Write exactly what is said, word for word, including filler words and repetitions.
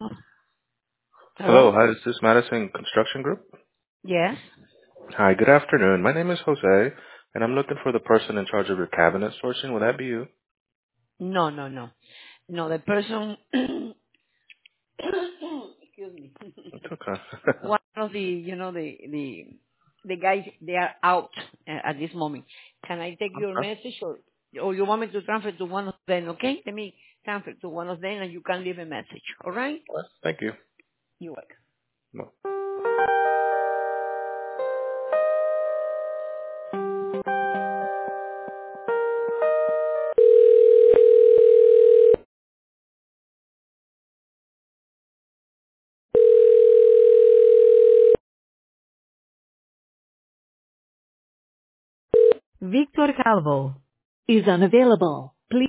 Hello, Hello? hi, is this Madison Construction Group? Yes? Hi, good afternoon. My name is Jose, and I'm looking for the person in charge of your cabinet sourcing. Would that be you? No, no, no. No, the person, excuse me, It's okay. one of the, you know, the, the, the guys, they are out uh, at this moment. Can I take your Okay. message or, or you want me to transfer to one of them, okay? Let me transfer to one of them and you can leave a message, alright? Well, thank you. You're welcome. Well, Victor Calvo is unavailable.